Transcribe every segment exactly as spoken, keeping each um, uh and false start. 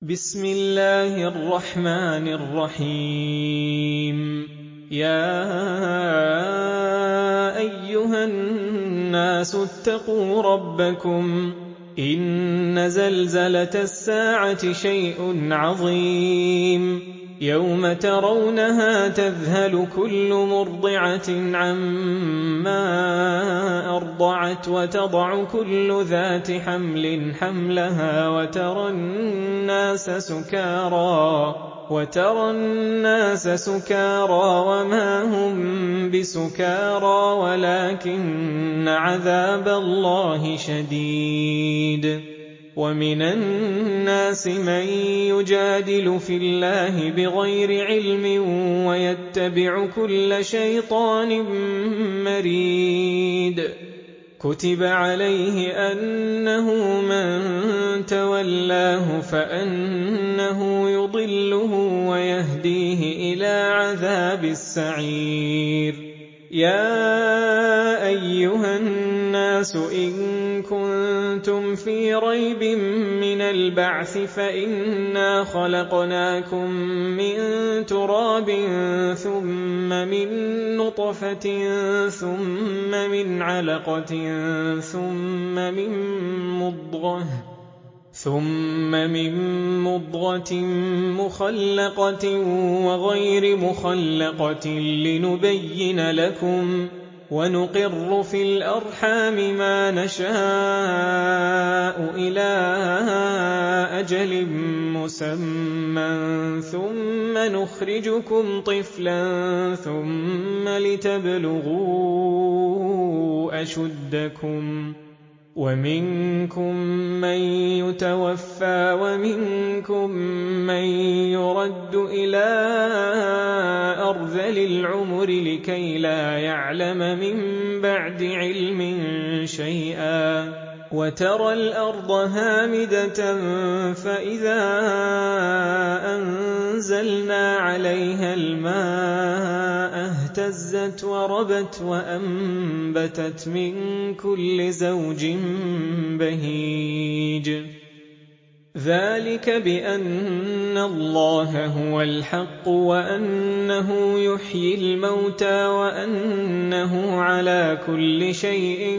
بسم الله الرحمن الرحيم يا أيها الناس اتقوا ربكم إن زلزلة الساعة شيء عظيم يوم ترونها تذهل كل مرضعة عما أرضعت وتضع كل ذات حمل حملها وترى الناس سكارى وترى الناس سكارى وما هم بسكارى ولكن عذاب الله شديد ومن الناس من يجادل في الله بغير علم ويتبع كل شيطان مريد كتب عليه أنه من تولاه فأنه يضله ويهديه إلى عذاب السعير يا أيها الناس إن كنتم في ريب من البعث فإنا خلقناكم من تراب ثم من نطفة ثم من علقة ثم من مضغة ثم من مضغة مخلقة وغير مخلقة لنبين لكم ونقر في الأرحام ما نشاء إلى أجل مسمى ثم نخرجكم طفلا ثم لتبلغوا أشدكم ومنكم من يتوفى ومنكم من يرد إلى أرذل العمر لكي لا يعلم من بعد علم شيئا وترى الأرض هامدة فإذا أنزلنا عليها الماء اهتزت وربت وأنبتت من كل زوج بهيج ذلك بأن الله هو الحق وأنه يحيي الموتى وأنه على كل شيء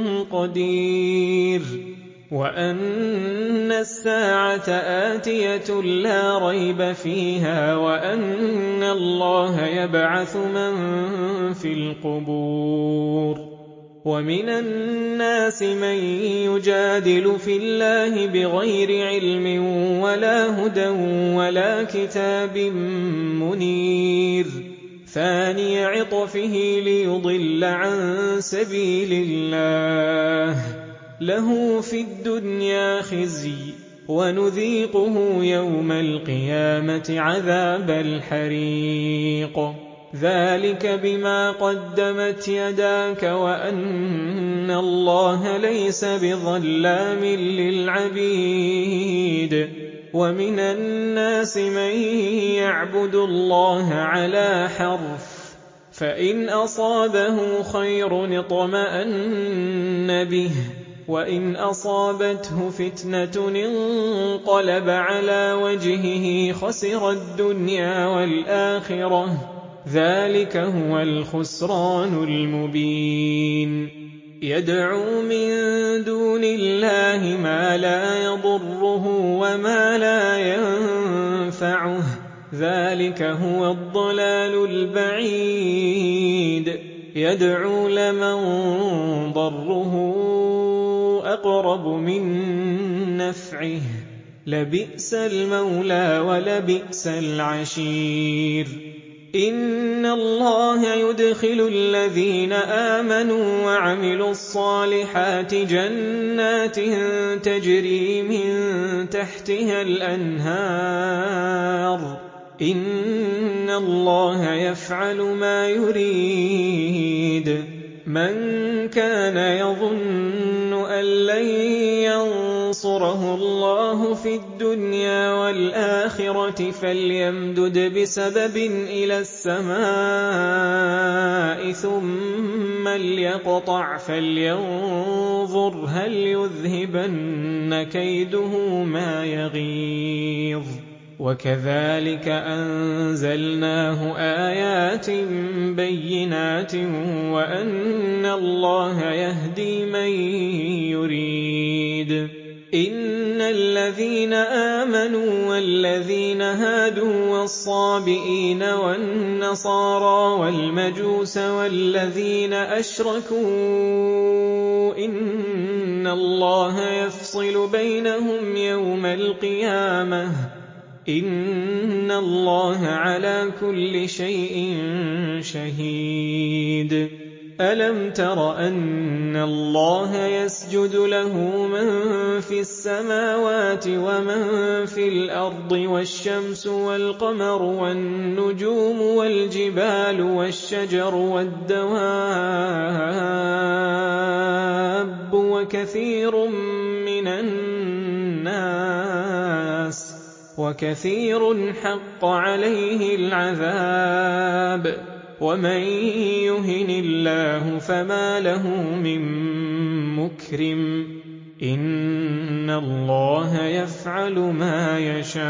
قدير وأن الساعة آتية لا ريب فيها وأن الله يبعث من في القبور ومن الناس من يجادل في الله بغير علم ولا هدى ولا كتاب منير ثاني عطفه ليضل عن سبيل الله له في الدنيا خزي ونذيقه يوم القيامة عذاب الحريق ذلك بما قدمت يداك وأن الله ليس بظلام للعبيد ومن الناس من يعبد الله على حرف فإن أصابه خير اطمأن به وإن أصابته فتنة انقلب على وجهه خسر الدنيا والآخرة ذلك هو الخسران المبين يدعو من دون الله ما لا يضره وما لا ينفعه ذلك هو الضلال البعيد يدعو لمن ضره أقرب من نفعه لبئس المولى ولبئس العشير إن الله يدخل الذين آمنوا وعملوا الصالحات جنات تجري من تحتها الأنهار إن الله يفعل ما يريد من كان يظن أن لن ينصره الله في الدنيا والآخرة فليمدد بسبب إلى السماء ثم ليقطع فلينظر هل يذهبن كيده ما يغيظ وكذلك أنزلناه آيات بينات وأن الله يهدي من يريد إن الذين آمنوا والذين هادوا والصابئين والنصارى والمجوس والذين أشركوا إن الله يفصل بينهم يوم القيامة إن الله على كل شيء شهيد ألم تر أن الله يسجد له من في السماوات ومن في الأرض والشمس والقمر والنجوم والجبال والشجر والدواب وكثير من الناس وكثير حق عليه العذاب ومن يهن الله فما له من مكرم إن الله يفعل ما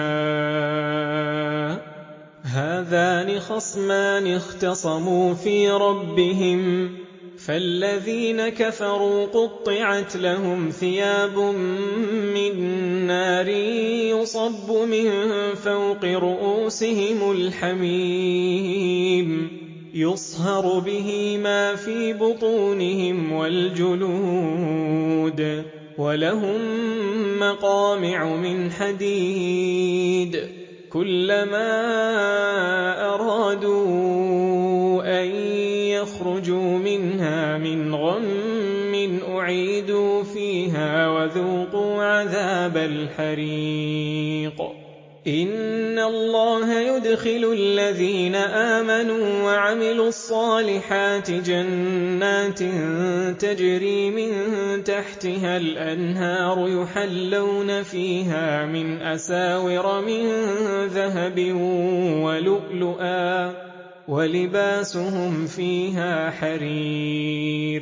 يشاء هذان خصمان اختصموا في ربهم فالذين كفروا قطعت لهم ثياب من نار يصب من فوق رؤوسهم الحميم يصهر به ما في بطونهم والجلود ولهم مقامع من حديد كلما أرادوا أن يخرجوا منها من غم أعيدوا فيها وذوقوا عذاب الحريق إن الله يدخل الذين آمنوا وعملوا الصالحات جنات تجري من تحتها الأنهار يحلون فيها من أساور من ذهب ولؤلؤا ولباسهم فيها حرير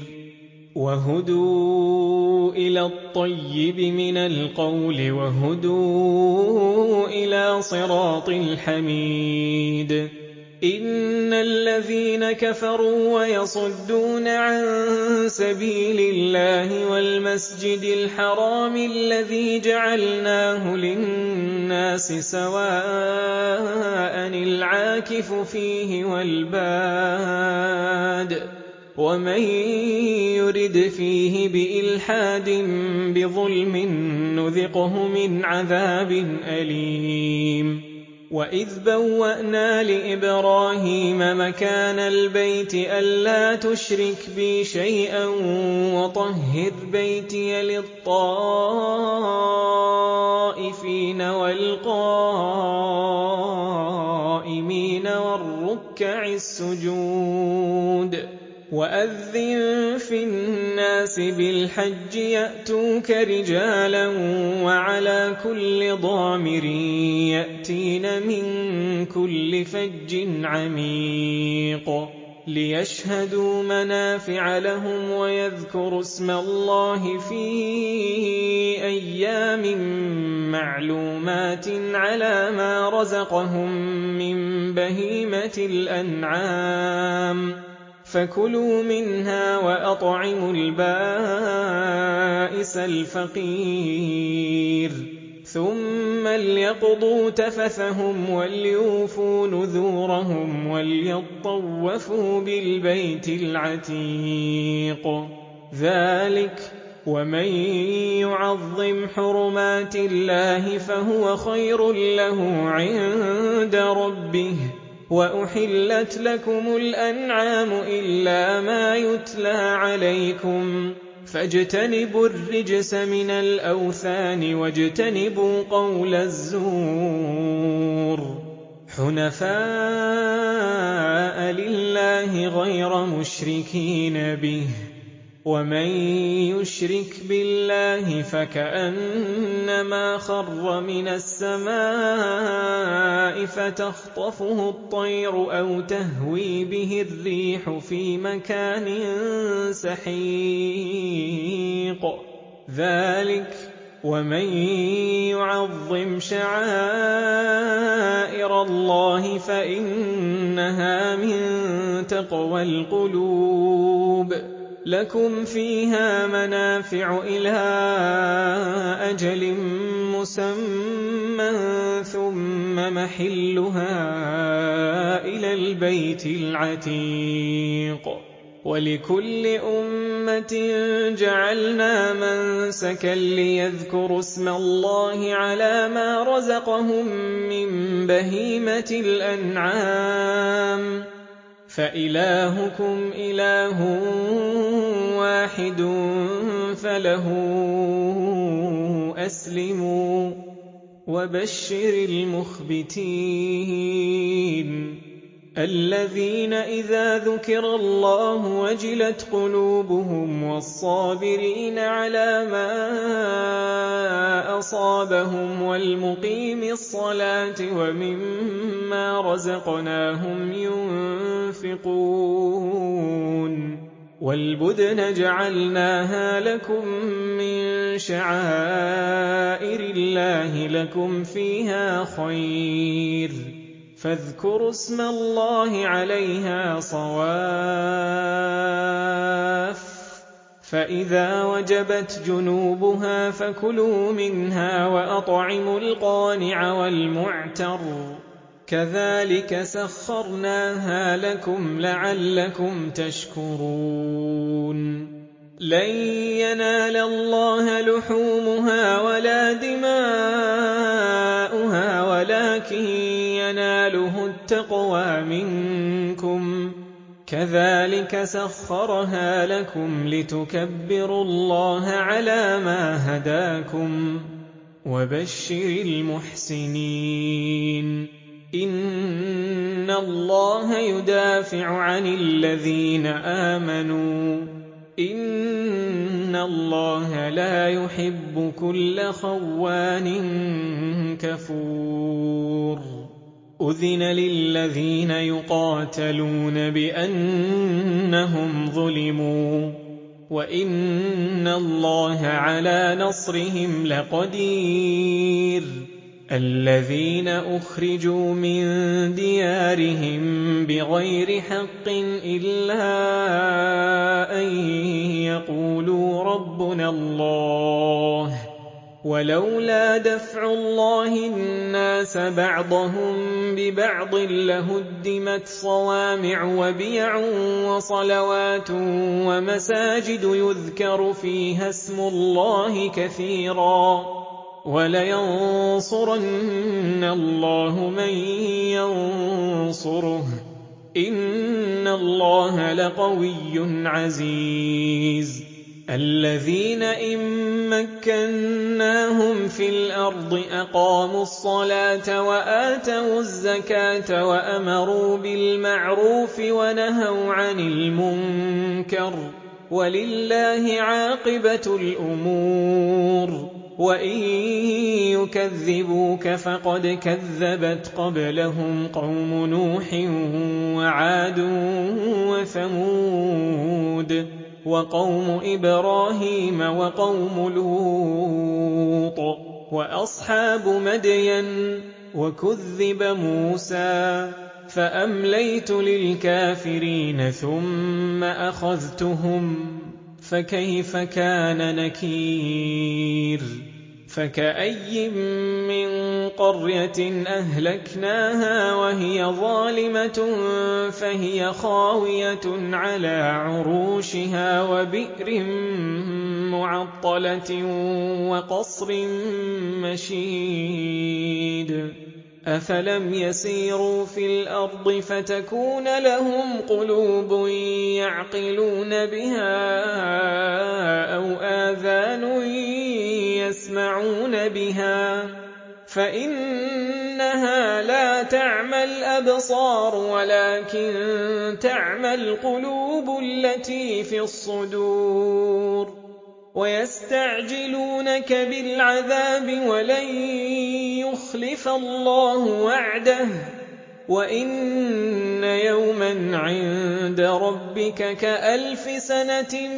وهدوا إلى الطيب من القول وهدوا إلى صراط الحميد إن الذين كفروا ويصدون عن سبيل الله والمسجد الحرام الذي جعلناه للناس سواء العاكف فيه والباد ومن يرد فيه بإلحاد بظلم نذقه من عذاب أليم وإذ بوأنا لإبراهيم مكان البيت ألا تشرك بي شيئا وطهر بيتي للطائفين والقائمين والركع السجود وأذن في الناس بالحج يأتوك رجالا وعلى كل ضامر يأتين من كل فج عميق ليشهدوا منافع لهم ويذكروا اسم الله في أيام معلومات على ما رزقهم من بهيمة الأنعام فكلوا منها وأطعموا البائس الفقير ثم ليقضوا تفثهم وليوفوا نذورهم وليطوفوا بالبيت العتيق ذلك ومن يعظم حرمات الله فهو خير له عند ربه وأحلت لكم الأنعام إلا ما يتلى عليكم فاجتنبوا الرجس من الأوثان واجتنبوا قول الزور حنفاء لله غير مشركين به ومن يشرك بالله فكأنما خر من السماء فتخطفه الطير أو تهوي به الريح في مكان سحيق ذلك ومن يعظم شعائر الله فإنها من تقوى القلوب لكم فيها منافع إلى أجل مسمى ثم محلها إلى البيت العتيق ولكل أمة جعلنا منسكا ليذكروا اسم الله على ما رزقهم من بهيمة الأنعام فإلهكم إله واحد فله أسلموا وبشر المخبتين الذين إذا ذكر الله وجلت قلوبهم والصابرين على ما أصابهم والمقيم الصلاة ومما رزقناهم ينفقون والبدن جعلناها لكم من شعائر الله لكم فيها خير فاذكروا اسم الله عليها صواف فإذا وجبت جنوبها فكلوا منها وأطعموا القانع والمعتر كذلك سخرناها لكم لعلكم تشكرون لن ينال الله لحومها ولا دماؤها ولكن يناله التقوى منكم كذلك سخرها لكم لتكبروا الله على ما هداكم وبشر المحسنين إن الله يدافع عن الذين آمنوا إن الله لا يحب كل خوان كفور أذن للذين يقاتلون بأنهم ظلموا وإن الله على نصرهم لقدير الذين أخرجوا من ديارهم بغير حق إلا أن يقولوا ربنا الله ولولا دفع الله الناس بعضهم ببعض لهدمت صوامع وبيع وصلوات ومساجد يذكر فيها اسم الله كثيرا ولينصرن الله من ينصره إن الله لقوي عزيز الذين إن مكناهم في الأرض أقاموا الصلاة وآتوا الزكاة وأمروا بالمعروف ونهوا عن المنكر ولله عاقبة الأمور وإن يكذبوك فقد كذبت قبلهم قوم نوح وعاد وثمود وقوم إبراهيم وقوم لوط وأصحاب مدين وكذب موسى فأمليت للكافرين ثم أخذتهم فكيف كان نكير فكأي من قرية أهلكناها وهي ظالمة فهي خاوية على عروشها وبئر معطلة وقصر مشيد أفلم يسيروا في الأرض فتكون لهم قلوب يعقلون بها أو آذان يسمعون بها فإن إنها لا تعمى الأبصار ولكن تعمى القلوب التي في الصدور ويستعجلونك بالعذاب ولن يخلف الله وعده وإن يوما عند ربك كألف سنة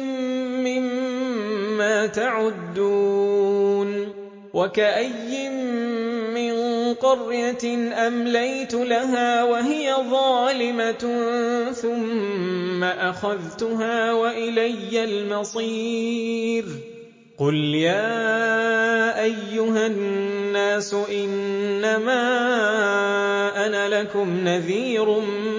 مما تعدون وكأي من قرية أمليت لها وهي ظالمة ثم أخذتها وإلي المصير قل يا أيها الناس إنما أنا لكم نذير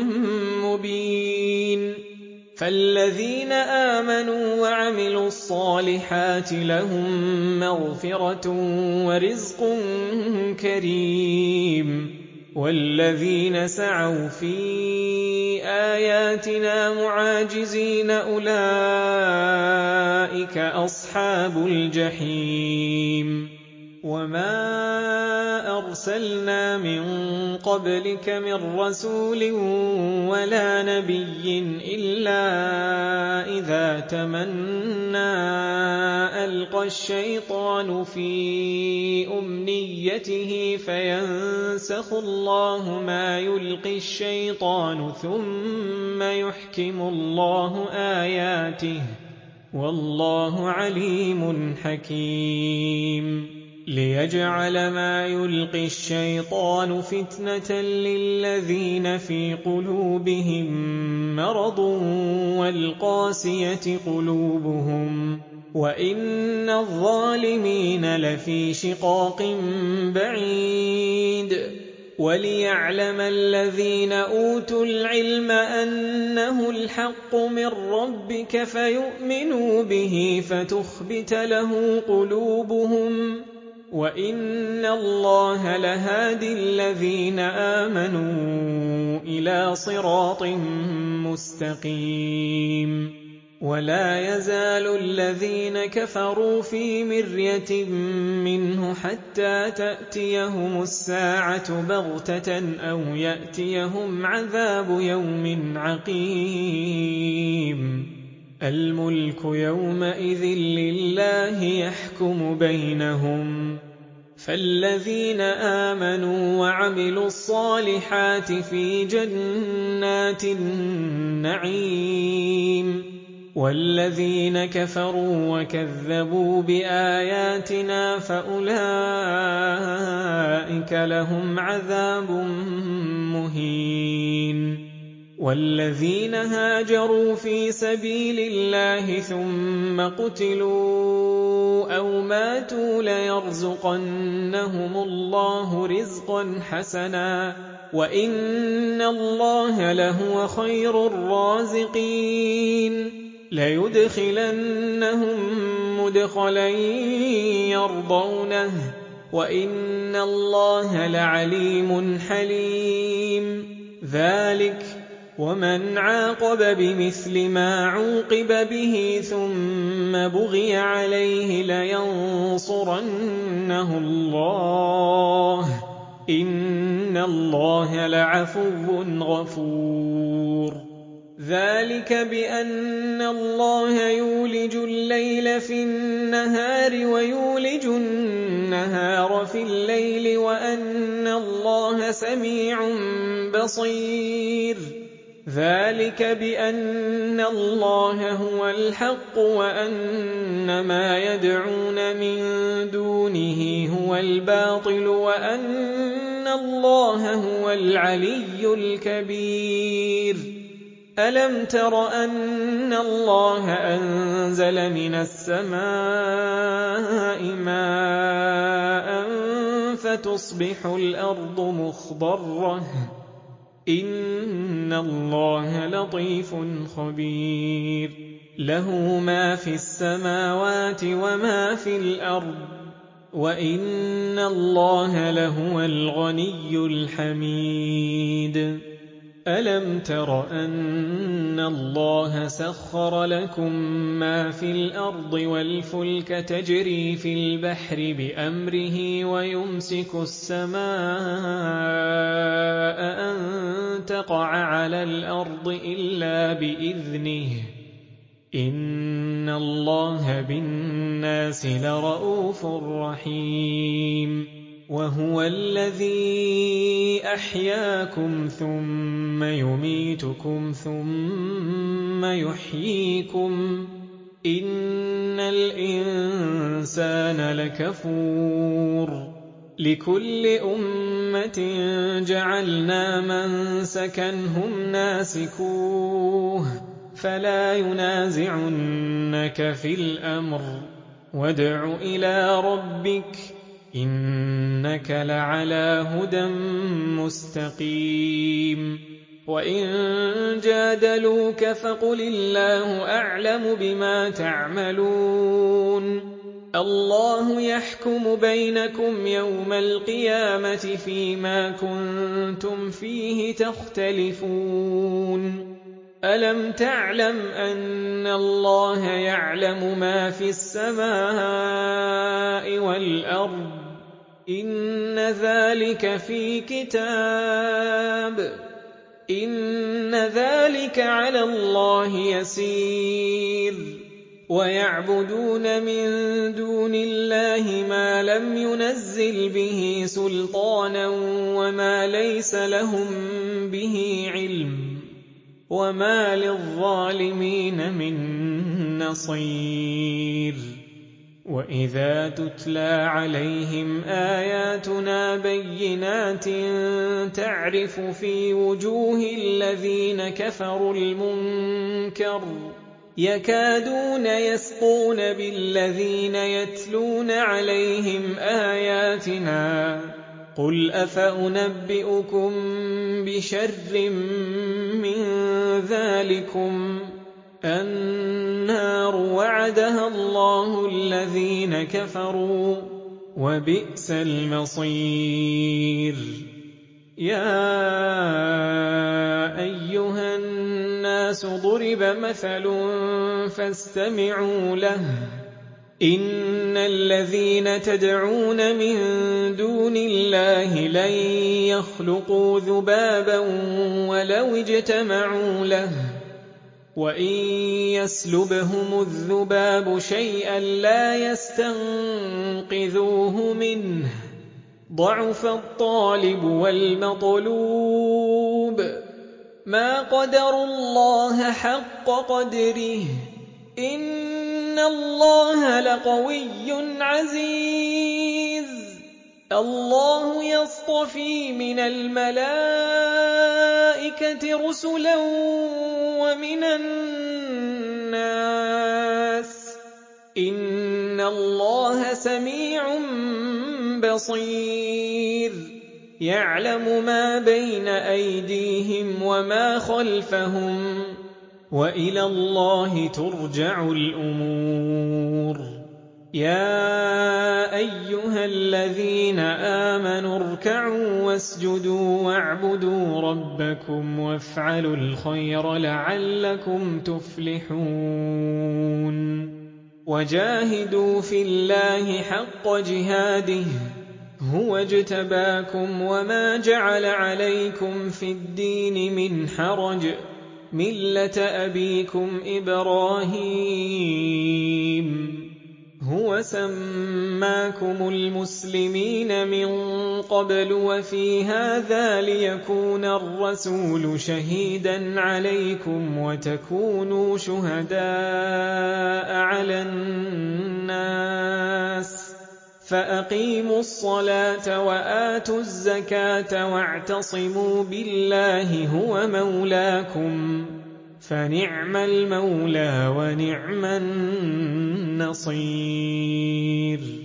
مبين فالذين آمنوا وعملوا الصالحات لهم مغفرة ورزق كريم والذين سعوا في آياتنا معاجزين أولئك أصحاب الجحيم وما أرسلنا من قبلك من رسول ولا نبي إلا إذا تمنى ألقى الشيطان في أمنيته فينسخ الله ما يلقي الشيطان ثم يحكم الله آياته والله عليم حكيم ليجعل ما يلقي الشيطان فتنة للذين في قلوبهم مرض والقاسية قلوبهم وإن الظالمين لفي شقاق بعيد وليعلم الذين أوتوا العلم أنه الحق من ربك فيؤمنوا به فتخبت له قلوبهم وإن الله لهادي الذين آمنوا إلى صراط مستقيم ولا يزال الذين كفروا في مرية منه حتى تأتيهم الساعة بغتة أو يأتيهم عذاب يوم عقيم الملك يومئذ لله يحكم بينهم فالذين آمنوا وعملوا الصالحات في جنات النعيم والذين كفروا وكذبوا بآياتنا فأولئك لهم عذاب مهين والذين هاجروا في سبيل الله ثم قتلوا أو ماتوا ليرزقنهم الله رزقا حسنا وإن الله لهو خير الرازقين ليدخلنهم مدخلا يرضونه وإن الله لعليم حليم ذلك ومن عاقب بمثل ما عوقب به ثم بغي عليه لينصرنه الله إن الله لعفو غفور ذلك بأن الله يولج الليل في النهار ويولج النهار في الليل وأن الله سميع بصير ذلك بأن الله هو الحق وأن ما يدعون من دونه هو الباطل وأن الله هو العلي الكبير ألم تر أن الله أنزل من السماء ماء فتصبح الأرض مخضرة إن الله لطيف خبير له ما في السماوات وما في الأرض وإن الله لهو الغني الحميد أَلَمْ تَرَ أَنَّ اللَّهَ سَخَّرَ لَكُم مَّا فِي الْأَرْضِ وَالْفُلْكَ تَجْرِي فِي الْبَحْرِ بِأَمْرِهِ وَيُمْسِكُ السَّمَاءَ أَن تَقَعَ عَلَى الْأَرْضِ إِلَّا بِإِذْنِهِ ۗ إِنَّ اللَّهَ بِالنَّاسِ لَرَءُوفٌ رَّحِيمٌ. وَهُوَ الَّذِي أَحْيَاكُمْ ثُمَّ يُمِيتُكُمْ ثُمَّ يُحْيِيكُمْ ۗ إِنَّ الْإِنسَانَ لَكَفُورٌ. لِكُلِّ أُمَّةٍ جَعَلْنَا مَنسَكًا هُمْ نَاسِكُوهُ فَلَا يُنَازِعُنَّكَ فِي الْأَمْرِ وَادْعُ إِلَىٰ رَبِّكَ إِنَّكَ لَعَلَىٰ هُدًى مُّسْتَقِيمٍ. وَإِن جَادَلُوكَ فَقُلِ اللَّهُ أَعْلَمُ بِمَا تَعْمَلُونَ. اللَّهُ يَحْكُمُ بَيْنَكُمْ يَوْمَ الْقِيَامَةِ فِيمَا كُنتُمْ فِيهِ تَخْتَلِفُونَ. أَلَمْ تَعْلَمْ أَنَّ اللَّهَ يَعْلَمُ مَا فِي السَّمَاءِ وَالْأَرْضِ ۗ إِنَّ ذَلِكَ فِي كِتَابٍ ۚ إِنَّ ذَلِكَ عَلَى اللَّهِ يَسِيرٌ. وَيَعْبُدُونَ مِن دُونِ اللَّهِ مَا لَمْ يُنَزِّلْ بِهِ سُلْطَانًا وَمَا لَيْسَ لَهُم بِهِ عِلْمٌ ۗ وَمَا لِلظَّالِمِينَ مِن نَّصِيرٍ. وَإِذَا تُتْلَىٰ عَلَيْهِمْ آيَاتُنَا بَيِّنَاتٍ تَعْرِفُ فِي وُجُوهِ الَّذِينَ كَفَرُوا الْمُنكَرَ يَكَادُونَ يَسْطُونَ بِالَّذِينَ يَتْلُونَ عَلَيْهِمْ آيَاتِنَا ۗ قُلْ أَفَأُنَبِّئُكُم بِشَرٍّ مِّن ذَٰلِكُمْ ۗ النَّارُ وَعَدَهَا اللَّهُ الَّذِينَ كَفَرُوا ۖ وَبِئْسَ الْمَصِيرُ. يَا أَيُّهَا النَّاسُ ضُرِبَ مَثَلٌ فَاسْتَمِعُوا لَهُ ۚ إِنَّ الَّذِينَ تَدْعُونَ مِن دُونِ اللَّهِ لَن يَخْلُقُوا ذُبَابًا وَلَوِ اجْتَمَعُوا لَهُ ۖ وَإِن يَسْلُبْهُمُ الذُّبَابُ شَيْئًا لَّا يَسْتَنقِذُوهُ مِنْهُ ۚ ضَعُفَ الطَّالِبُ وَالْمَطْلُوبُ. مَا قَدَرُوا اللَّهَ حَقَّ قَدْرِهِ ۗ إِنَّ اللَّهَ لَقَوِيٌّ عَزِيزٌ. اللَّهُ يَصْطَفِي مِنَ الْمَلَائِكَةِ رُسُلًا وَمِنَ النَّاسِ ۚ إِنَّ اللَّهَ سَمِيعٌ بَصِيرٌ. يَعْلَمُ مَا بَيْنَ أَيْدِيهِمْ وَمَا خَلْفَهُمْ ۗ وَإِلَى اللَّهِ تُرْجَعُ الْأُمُورُ. يَا أَيُّهَا الَّذِينَ آمَنُوا ارْكَعُوا وَاسْجُدُوا وَاعْبُدُوا رَبَّكُمْ وَافْعَلُوا الْخَيْرَ لَعَلَّكُمْ تُفْلِحُونَ. وَجَاهِدُوا فِي اللَّهِ حَقَّ جِهَادِهِ ۚ هُوَ اجْتَبَاكُمْ وَمَا جَعَلَ عَلَيْكُمْ فِي الدِّينِ مِنْ حَرَجٍ ۚ مِّلَّةَ أَبِيكُمْ إِبْرَاهِيمَ ۚ هُوَ سَمَّاكُمُ الْمُسْلِمِينَ مِن قَبْلُ وَفِي هَٰذَا لِيَكُونَ الرَّسُولُ شَهِيدًا عَلَيْكُمْ وَتَكُونُوا شُهَدَاءَ عَلَى النَّاسِ ۚ فَأَقِيمُوا الصَّلَاةَ وَآتُوا الزَّكَاةَ وَاعْتَصِمُوا بِاللَّهِ هُوَ مَوْلَاكُمْ ۖ فَنِعْمَ الْمَوْلَىٰ وَنِعْمَ النَّصِيرُ.